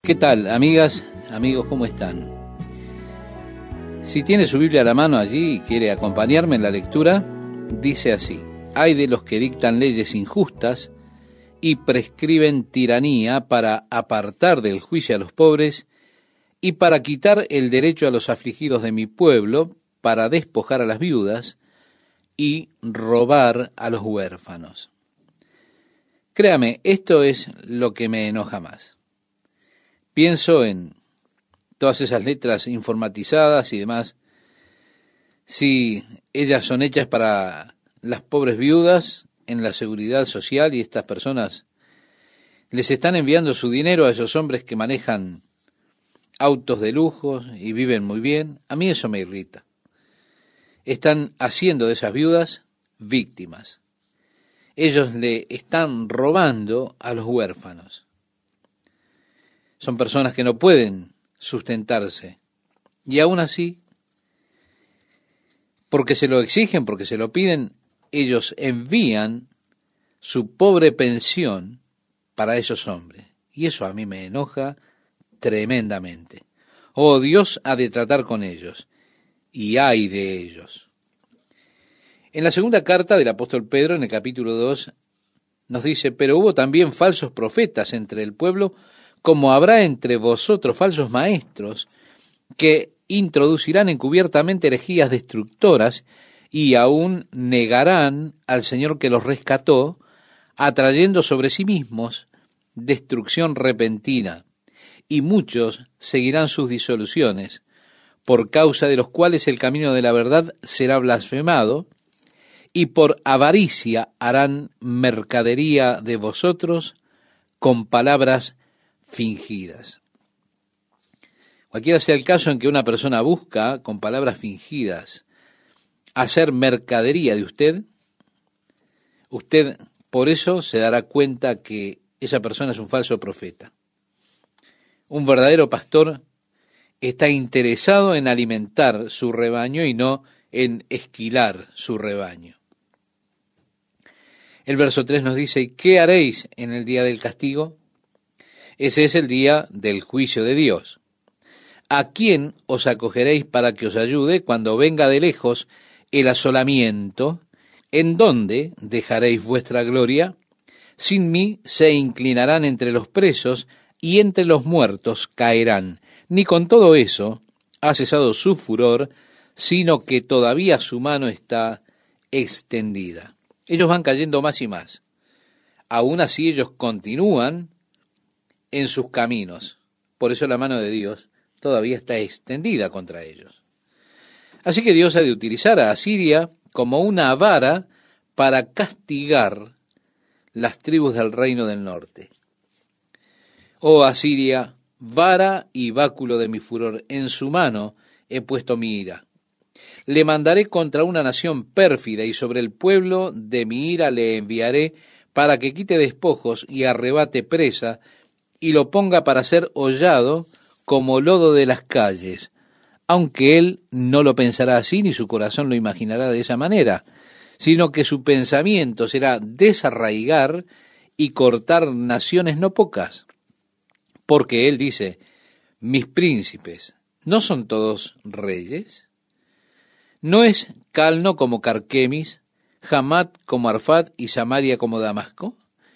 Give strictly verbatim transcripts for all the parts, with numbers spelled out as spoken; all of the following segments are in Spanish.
¿Qué tal, amigas, amigos, cómo están? Si tiene su Biblia a la mano allí y quiere acompañarme en la lectura, dice así: hay de los que dictan leyes injustas y prescriben tiranía para apartar del juicio a los pobres y para quitar el derecho a los afligidos de mi pueblo, para despojar a las viudas y robar a los huérfanos. Créame, esto es lo que me enoja más. Pienso en todas esas letras informatizadas y demás, si ellas son hechas para las pobres viudas en la seguridad social y estas personas les están enviando su dinero a esos hombres que manejan autos de lujo y viven muy bien. A mí eso me irrita. Están haciendo de esas viudas víctimas. Ellos le están robando a los huérfanos. Son personas que no pueden sustentarse. Y aún así, porque se lo exigen, porque se lo piden, ellos envían su pobre pensión para esos hombres. Y eso a mí me enoja tremendamente. Oh, Dios ha de tratar con ellos. Y ay de ellos. En la segunda carta del apóstol Pedro, en el capítulo dos, nos dice: pero hubo también falsos profetas entre el pueblo, como habrá entre vosotros falsos maestros, que introducirán encubiertamente herejías destructoras, y aún negarán al Señor que los rescató, atrayendo sobre sí mismos destrucción repentina. Y muchos seguirán sus disoluciones, por causa de los cuales el camino de la verdad será blasfemado, y por avaricia harán mercadería de vosotros con palabras fingidas. Cualquiera sea el caso en que una persona busca, con palabras fingidas, hacer mercadería de usted, usted por eso se dará cuenta que esa persona es un falso profeta. Un verdadero pastor está interesado en alimentar su rebaño y no en esquilar su rebaño. El verso tres nos dice: ¿qué haréis en el día del castigo? Ese es el día del juicio de Dios. ¿A quién os acogeréis para que os ayude cuando venga de lejos el asolamiento? ¿En dónde dejaréis vuestra gloria? Sin mí se inclinarán entre los presos y entre los muertos caerán. Ni con todo eso ha cesado su furor, sino que todavía su mano está extendida. Ellos van cayendo más y más. Aún así ellos continúan en sus caminos. Por eso la mano de Dios todavía está extendida contra ellos. Así que Dios ha de utilizar a Asiria como una vara para castigar las tribus del reino del norte. Oh Asiria, vara y báculo de mi furor, en su mano he puesto mi ira. Le mandaré contra una nación pérfida, y sobre el pueblo de mi ira le enviaré para que quite despojos y arrebate presa, y lo ponga para ser hollado como lodo de las calles, aunque él no lo pensará así, ni su corazón lo imaginará de esa manera, sino que su pensamiento será desarraigar y cortar naciones no pocas. Porque él dice: mis príncipes, ¿no son todos reyes? ¿No es Calno como Carquemis, Hamat como Arfad y Samaria como Damasco?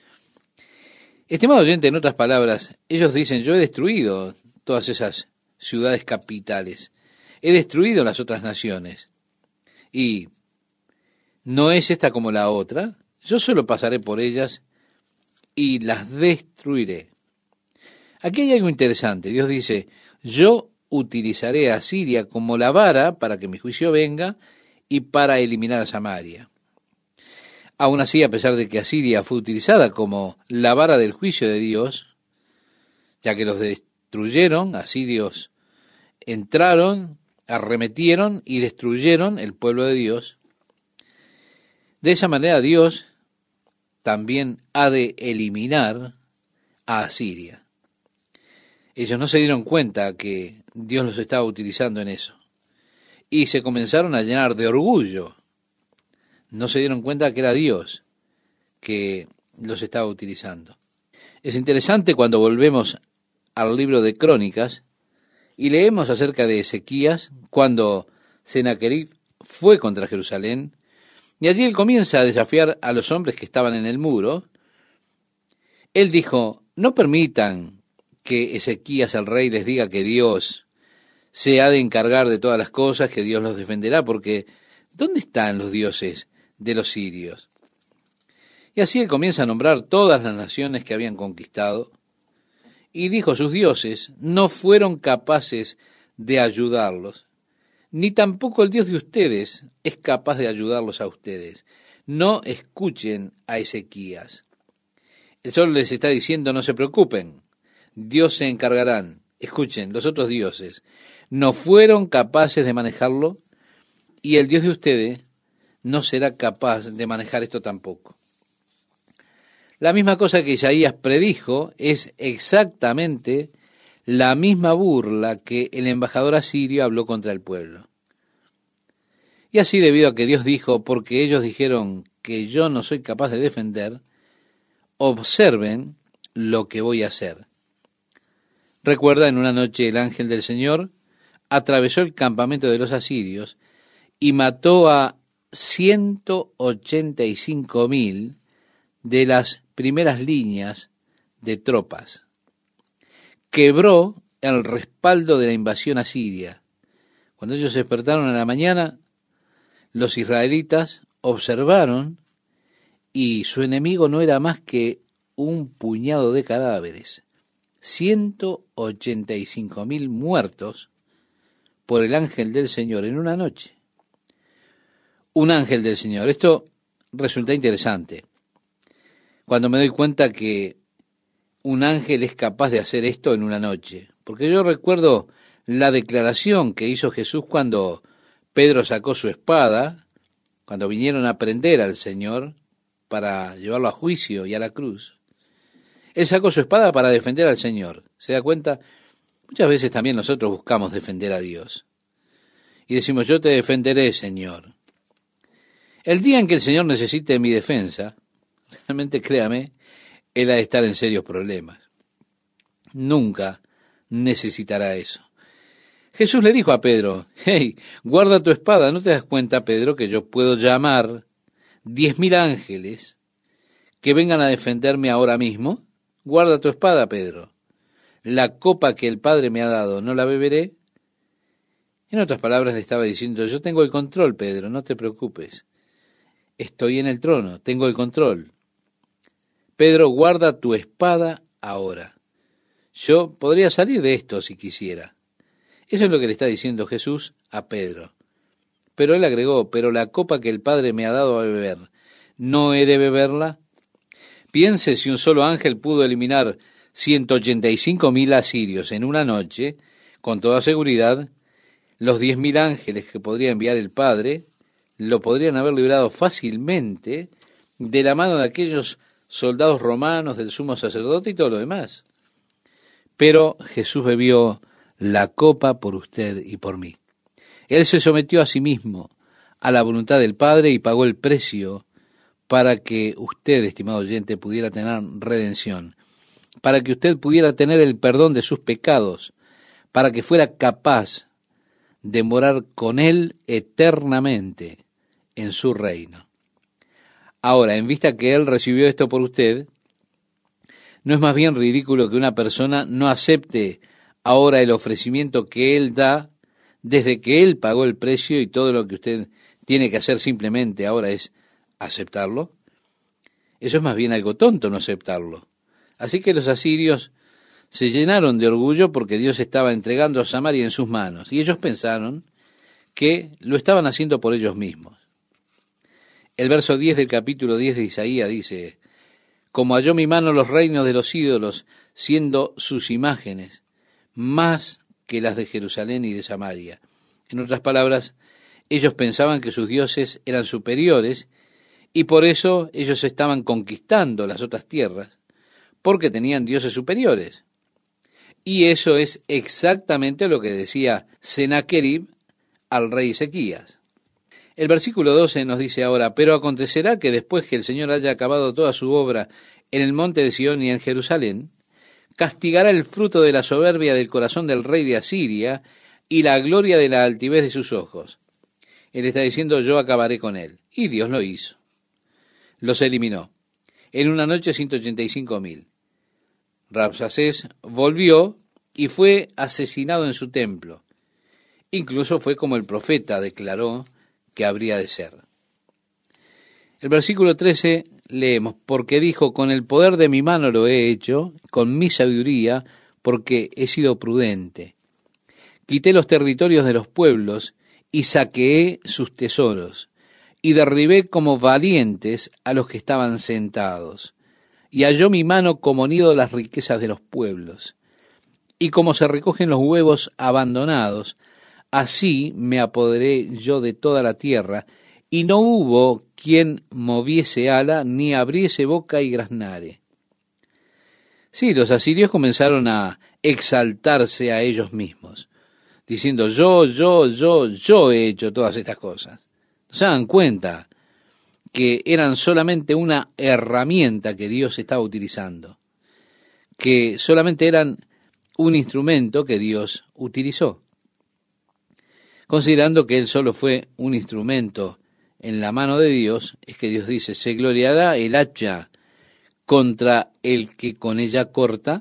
Estimado oyente, en otras palabras, ellos dicen: yo he destruido todas esas ciudades capitales, he destruido las otras naciones, y ¿no es esta como la otra? Yo solo pasaré por ellas y las destruiré. Aquí hay algo interesante. Dios dice: yo utilizaré a Siria como la vara para que mi juicio venga y para eliminar a Samaria. Aún así, a pesar de que Asiria fue utilizada como la vara del juicio de Dios, ya que los destruyeron, asirios entraron, arremetieron y destruyeron el pueblo de Dios, de esa manera Dios también ha de eliminar a Asiria. Ellos no se dieron cuenta que Dios los estaba utilizando en eso, y se comenzaron a llenar de orgullo. No se dieron cuenta que era Dios que los estaba utilizando. Es interesante cuando volvemos al libro de Crónicas y leemos acerca de Ezequías cuando Sennacherib fue contra Jerusalén, y allí él comienza a desafiar a los hombres que estaban en el muro. Él dijo: no permitan que Ezequías el rey les diga que Dios se ha de encargar de todas las cosas, que Dios los defenderá, porque ¿dónde están los dioses de los sirios? Y así él comienza a nombrar todas las naciones que habían conquistado, y dijo: sus dioses no fueron capaces de ayudarlos, ni tampoco el Dios de ustedes es capaz de ayudarlos a ustedes. No escuchen a Ezequías. Él solo les está diciendo: no se preocupen, Dios se encargarán. Escuchen, los otros dioses no fueron capaces de manejarlo, y el Dios de ustedes no será capaz de manejar esto tampoco. La misma cosa que Isaías predijo es exactamente la misma burla que el embajador asirio habló contra el pueblo. Y así, debido a que Dios dijo: porque ellos dijeron que yo no soy capaz de defender, observen lo que voy a hacer. Recuerda, en una noche el ángel del Señor atravesó el campamento de los asirios y mató a ciento ochenta y cinco mil de las primeras líneas de tropas. Quebró el respaldo de la invasión asiria. Cuando ellos se despertaron en la mañana, los israelitas observaron y su enemigo no era más que un puñado de cadáveres. ciento ochenta y cinco mil muertos por el ángel del Señor en una noche. Un ángel del Señor. Esto resulta interesante cuando me doy cuenta que un ángel es capaz de hacer esto en una noche. Porque yo recuerdo la declaración que hizo Jesús cuando Pedro sacó su espada, cuando vinieron a prender al Señor para llevarlo a juicio y a la cruz. Él sacó su espada para defender al Señor. ¿Se da cuenta? Muchas veces también nosotros buscamos defender a Dios. Y decimos: yo te defenderé, Señor. El día en que el Señor necesite mi defensa, realmente créame, Él ha de estar en serios problemas. Nunca necesitará eso. Jesús le dijo a Pedro: hey, guarda tu espada. ¿No te das cuenta, Pedro, que yo puedo llamar diez mil ángeles que vengan a defenderme ahora mismo? Guarda tu espada, Pedro. La copa que el Padre me ha dado, ¿no la beberé? En otras palabras, le estaba diciendo: yo tengo el control, Pedro, no te preocupes. Estoy en el trono, tengo el control. Pedro, guarda tu espada ahora. Yo podría salir de esto si quisiera. Eso es lo que le está diciendo Jesús a Pedro. Pero él agregó: pero la copa que el Padre me ha dado a beber, ¿no he de beberla? Piense si un solo ángel pudo eliminar ciento ochenta y cinco mil asirios en una noche, con toda seguridad, los diez mil ángeles que podría enviar el Padre lo podrían haber librado fácilmente de la mano de aquellos soldados romanos, del sumo sacerdote y todo lo demás. Pero Jesús bebió la copa por usted y por mí. Él se sometió a sí mismo a la voluntad del Padre y pagó el precio para que usted, estimado oyente, pudiera tener redención, para que usted pudiera tener el perdón de sus pecados, para que fuera capaz de morar con Él eternamente en su reino. Ahora, en vista que Él recibió esto por usted, ¿no es más bien ridículo que una persona no acepte ahora el ofrecimiento que Él da desde que Él pagó el precio y todo lo que usted tiene que hacer simplemente ahora es aceptarlo? Eso es más bien algo tonto, no aceptarlo. Así que los asirios se llenaron de orgullo porque Dios estaba entregando a Samaria en sus manos, y ellos pensaron que lo estaban haciendo por ellos mismos. El verso diez del capítulo diez de Isaías dice: como halló mi mano los reinos de los ídolos, siendo sus imágenes más que las de Jerusalén y de Samaria. En otras palabras, ellos pensaban que sus dioses eran superiores, y por eso ellos estaban conquistando las otras tierras, porque tenían dioses superiores. Y eso es exactamente lo que decía Sennacherib al rey Ezequías. El versículo doce nos dice ahora: pero acontecerá que después que el Señor haya acabado toda su obra en el monte de Sión y en Jerusalén, castigará el fruto de la soberbia del corazón del rey de Asiria y la gloria de la altivez de sus ojos. Él está diciendo, yo acabaré con él. Y Dios lo hizo. Los eliminó. En una noche ciento ochenta y cinco mil. Rabsacés volvió y fue asesinado en su templo. Incluso fue como el profeta declaró que habría de ser. El versículo trece leemos, porque dijo, con el poder de mi mano lo he hecho, con mi sabiduría, porque he sido prudente. Quité los territorios de los pueblos y saqueé sus tesoros, y derribé como valientes a los que estaban sentados, y halló mi mano como nido las riquezas de los pueblos. Y como se recogen los huevos abandonados, así me apoderé yo de toda la tierra, y no hubo quien moviese ala, ni abriese boca y graznare. Sí, los asirios comenzaron a exaltarse a ellos mismos, diciendo, yo, yo, yo, yo he hecho todas estas cosas. ¿No se dan cuenta que eran solamente una herramienta que Dios estaba utilizando? Que solamente eran un instrumento que Dios utilizó. Considerando que Él solo fue un instrumento en la mano de Dios, es que Dios dice, ¿se gloriará el hacha contra el que con ella corta?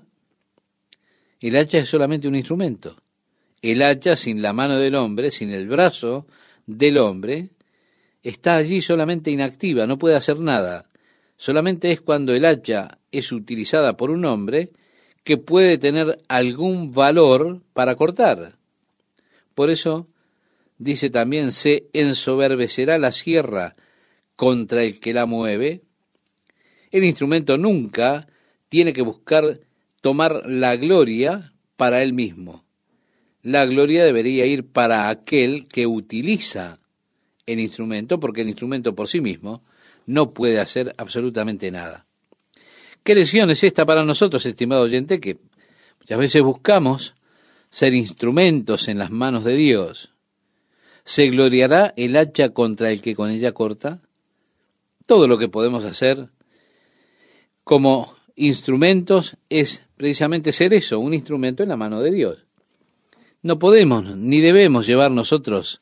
El hacha es solamente un instrumento. El hacha sin la mano del hombre, sin el brazo del hombre, está allí solamente inactiva, no puede hacer nada. Solamente es cuando el hacha es utilizada por un hombre que puede tener algún valor para cortar. Por eso dice también, se ensoberbecerá la sierra contra el que la mueve. El instrumento nunca tiene que buscar tomar la gloria para él mismo. La gloria debería ir para aquel que utiliza el instrumento, porque el instrumento por sí mismo no puede hacer absolutamente nada. ¿Qué lección es esta para nosotros, estimado oyente? Que muchas veces buscamos ser instrumentos en las manos de Dios. ¿Se gloriará el hacha contra el que con ella corta? Todo lo que podemos hacer como instrumentos es precisamente ser eso, un instrumento en la mano de Dios. No podemos ni debemos llevar nosotros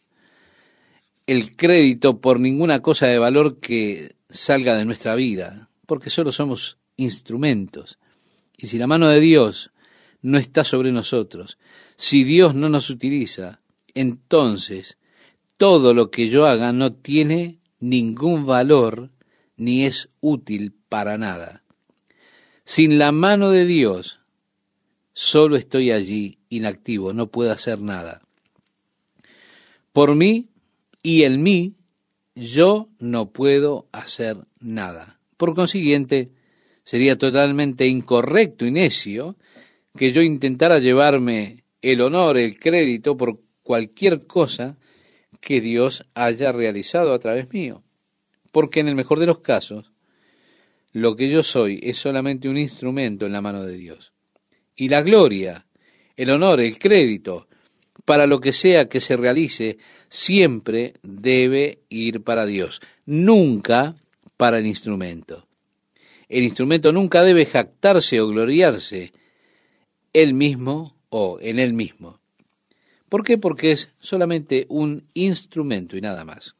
el crédito por ninguna cosa de valor que salga de nuestra vida, porque solo somos instrumentos. Y si la mano de Dios no está sobre nosotros, si Dios no nos utiliza, entonces todo lo que yo haga no tiene ningún valor ni es útil para nada. Sin la mano de Dios, solo estoy allí inactivo, no puedo hacer nada. Por mí y en mí, yo no puedo hacer nada. Por consiguiente, sería totalmente incorrecto y necio que yo intentara llevarme el honor, el crédito por cualquier cosa que Dios haya realizado a través mío. Porque en el mejor de los casos, lo que yo soy es solamente un instrumento en la mano de Dios. Y la gloria, el honor, el crédito, para lo que sea que se realice, siempre debe ir para Dios, nunca para el instrumento. El instrumento nunca debe jactarse o gloriarse él mismo o en él mismo. ¿Por qué? Porque es solamente un instrumento y nada más.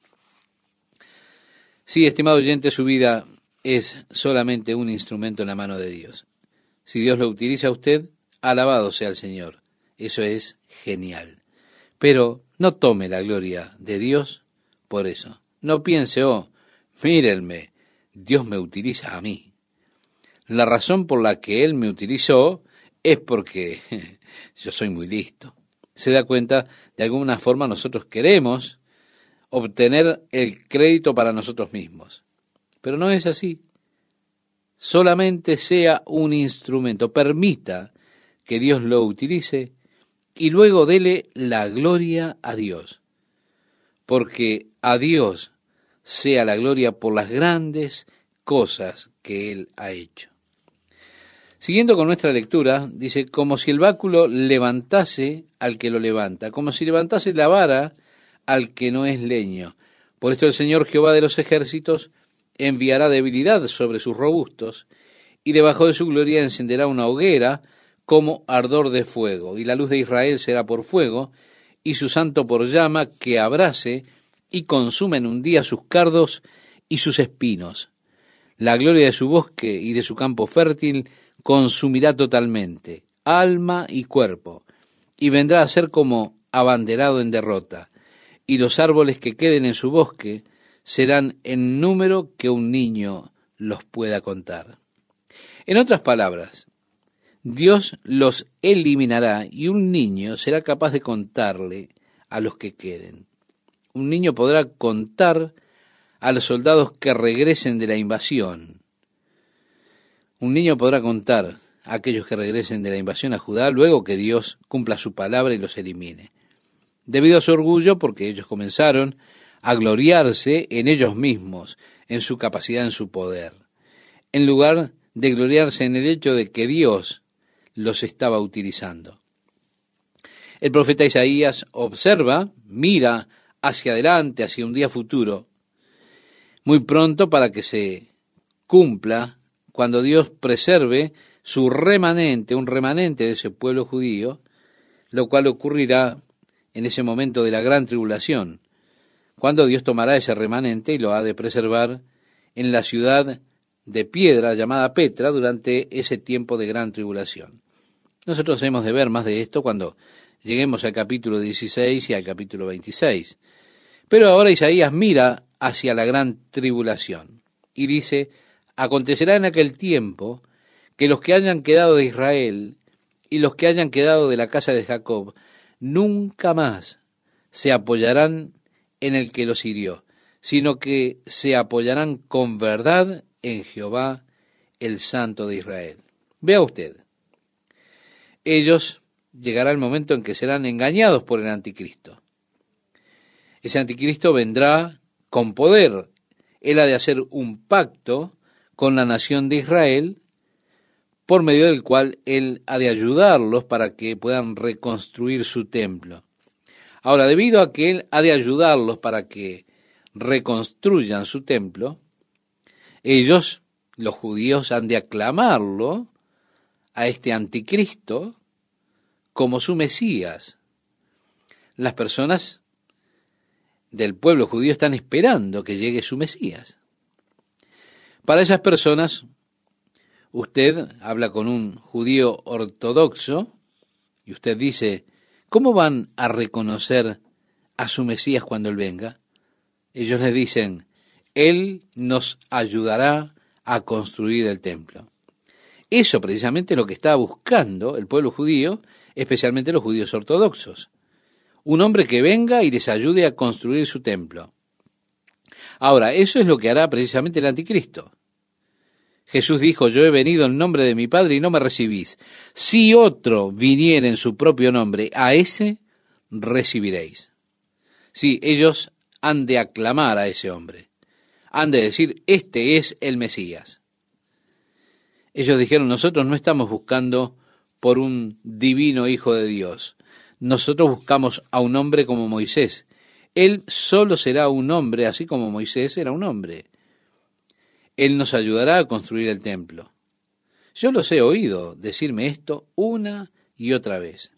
Sí, estimado oyente, su vida es solamente un instrumento en la mano de Dios. Si Dios lo utiliza a usted, alabado sea el Señor. Eso es genial. Pero no tome la gloria de Dios por eso. No piense, oh, mírenme, Dios me utiliza a mí. La razón por la que Él me utilizó es porque yo soy muy listo. Se da cuenta, de alguna forma nosotros queremos obtener el crédito para nosotros mismos. Pero no es así. Solamente sea un instrumento. Permita que Dios lo utilice y luego dele la gloria a Dios. Porque a Dios sea la gloria por las grandes cosas que Él ha hecho. Siguiendo con nuestra lectura, dice, como si el báculo levantase al que lo levanta, como si levantase la vara al que no es leño. Por esto el Señor Jehová de los ejércitos enviará debilidad sobre sus robustos, y debajo de su gloria encenderá una hoguera como ardor de fuego, y la luz de Israel será por fuego, y su santo por llama que abrase y consume en un día sus cardos y sus espinos. La gloria de su bosque y de su campo fértil consumirá totalmente, alma y cuerpo, y vendrá a ser como abanderado en derrota, y los árboles que queden en su bosque serán en número que un niño los pueda contar. En otras palabras, Dios los eliminará y un niño será capaz de contarle a los que queden. Un niño podrá contar a los soldados que regresen de la invasión. Un niño podrá contar a aquellos que regresen de la invasión a Judá luego que Dios cumpla su palabra y los elimine. Debido a su orgullo, porque ellos comenzaron a gloriarse en ellos mismos, en su capacidad, en su poder, en lugar de gloriarse en el hecho de que Dios los estaba utilizando. El profeta Isaías observa, mira hacia adelante, hacia un día futuro, muy pronto para que se cumpla cuando Dios preserve su remanente, un remanente de ese pueblo judío, lo cual ocurrirá en ese momento de la gran tribulación, cuando Dios tomará ese remanente y lo ha de preservar en la ciudad de piedra llamada Petra durante ese tiempo de gran tribulación. Nosotros hemos de ver más de esto cuando lleguemos al capítulo dieciséis y al capítulo veintiséis. Pero ahora Isaías mira hacia la gran tribulación y dice: acontecerá en aquel tiempo que los que hayan quedado de Israel y los que hayan quedado de la casa de Jacob nunca más se apoyarán en el que los hirió, sino que se apoyarán con verdad en Jehová, el Santo de Israel. Vea usted, ellos llegará el momento en que serán engañados por el anticristo. Ese anticristo vendrá con poder. Él ha de hacer un pacto con la nación de Israel, por medio del cual él ha de ayudarlos para que puedan reconstruir su templo. Ahora, debido a que él ha de ayudarlos para que reconstruyan su templo, ellos, los judíos, han de aclamarlo a este anticristo como su Mesías. Las personas del pueblo judío están esperando que llegue su Mesías. Para esas personas, usted habla con un judío ortodoxo y usted dice: ¿cómo van a reconocer a su Mesías cuando Él venga? Ellos les dicen: Él nos ayudará a construir el templo. Eso precisamente es lo que está buscando el pueblo judío, especialmente los judíos ortodoxos. Un hombre que venga y les ayude a construir su templo. Ahora, eso es lo que hará precisamente el anticristo. Jesús dijo: yo he venido en nombre de mi Padre y no me recibís. Si otro viniera en su propio nombre, a ese recibiréis. Sí, ellos han de aclamar a ese hombre. Han de decir: este es el Mesías. Ellos dijeron: nosotros no estamos buscando por un divino Hijo de Dios. Nosotros buscamos a un hombre como Moisés. Él solo será un hombre, así como Moisés era un hombre. Él nos ayudará a construir el templo. Yo los he oído decirme esto una y otra vez.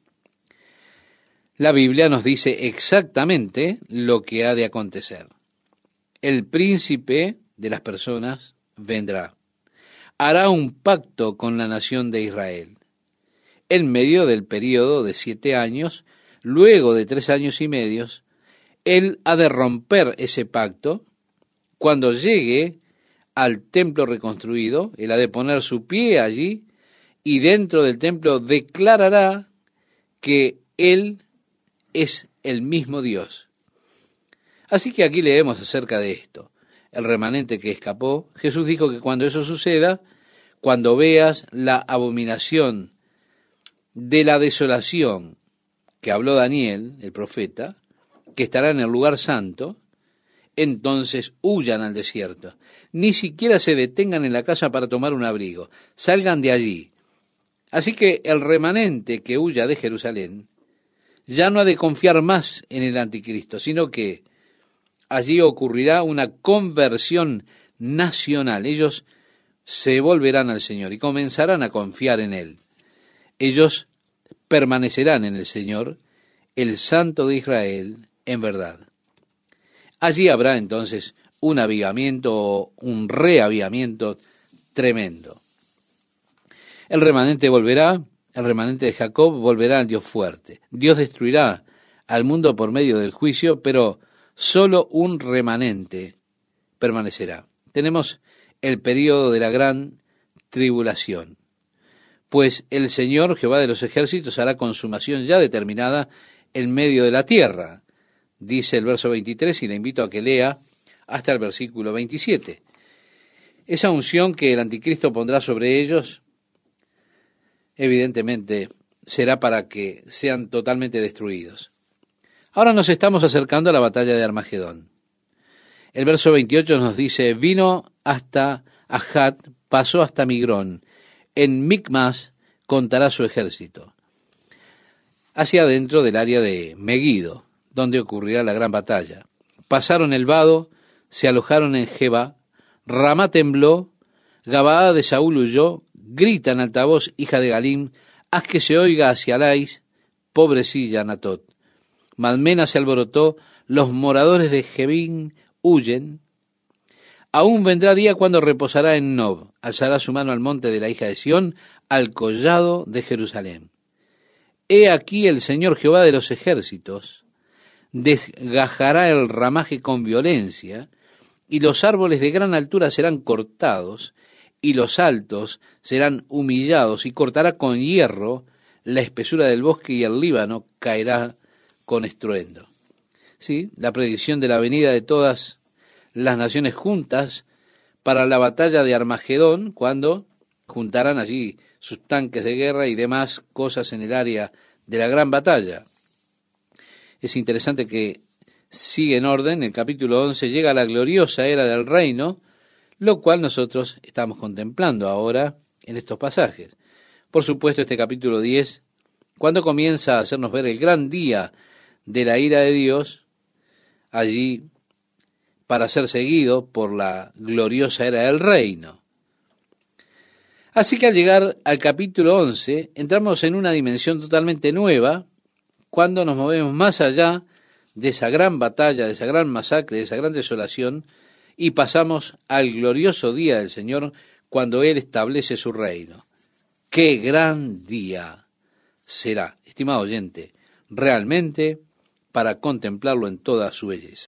La Biblia nos dice exactamente lo que ha de acontecer. El príncipe de las personas vendrá. Hará un pacto con la nación de Israel. En medio del período de siete años, luego de tres años y medios, él ha de romper ese pacto. Cuando llegue al templo reconstruido, él ha de poner su pie allí y dentro del templo declarará que él es el mismo Dios. Así que aquí leemos acerca de esto, el remanente que escapó. Jesús dijo que cuando eso suceda, cuando veas la abominación de la desolación que habló Daniel, el profeta, que estará en el lugar santo, entonces huyan al desierto. Ni siquiera se detengan en la casa para tomar un abrigo. Salgan de allí. Así que el remanente que huya de Jerusalén ya no ha de confiar más en el anticristo, sino que allí ocurrirá una conversión nacional. Ellos se volverán al Señor y comenzarán a confiar en Él. Ellos permanecerán en el Señor, el Santo de Israel, en verdad. Allí habrá entonces un avivamiento o un reavivamiento tremendo. El remanente volverá, el remanente de Jacob volverá al Dios fuerte. Dios destruirá al mundo por medio del juicio, pero solo un remanente permanecerá. Tenemos el período de la gran tribulación, pues el Señor Jehová de los ejércitos hará consumación ya determinada en medio de la tierra, dice el verso veintitrés, y le invito a que lea hasta el versículo veintisiete. Esa unción que el anticristo pondrá sobre ellos, evidentemente, será para que sean totalmente destruidos. Ahora nos estamos acercando a la batalla de Armagedón. El verso veintiocho nos dice, vino hasta Ajat, pasó hasta Migrón, en Micmas contará su ejército, hacia adentro del área de Megido, donde ocurrirá la gran batalla. Pasaron el vado, se alojaron en Jeba, Ramá tembló, Gabaa de Saúl huyó, grita en altavoz, hija de Galim, haz que se oiga hacia Lais, pobrecilla Anatot. Madmena se alborotó, los moradores de Jebín huyen. Aún vendrá día cuando reposará en Nob, alzará su mano al monte de la hija de Sión, al collado de Jerusalén. He aquí el Señor Jehová de los ejércitos desgajará el ramaje con violencia, y los árboles de gran altura serán cortados, y los altos serán humillados, y cortará con hierro la espesura del bosque, y el Líbano caerá con estruendo. Sí, la predicción de la venida de todas las naciones juntas para la batalla de Armagedón, cuando juntarán allí sus tanques de guerra y demás cosas en el área de la gran batalla. Es interesante que sigue en orden, el capítulo once llega a la gloriosa era del reino, lo cual nosotros estamos contemplando ahora en estos pasajes. Por supuesto, este capítulo diez, cuando comienza a hacernos ver el gran día de la ira de Dios, allí para ser seguido por la gloriosa era del reino. Así que al llegar al capítulo once, entramos en una dimensión totalmente nueva, cuando nos movemos más allá de esa gran batalla, de esa gran masacre, de esa gran desolación, y pasamos al glorioso día del Señor, cuando Él establece su reino. ¡Qué gran día será, estimado oyente, realmente para contemplarlo en toda su belleza!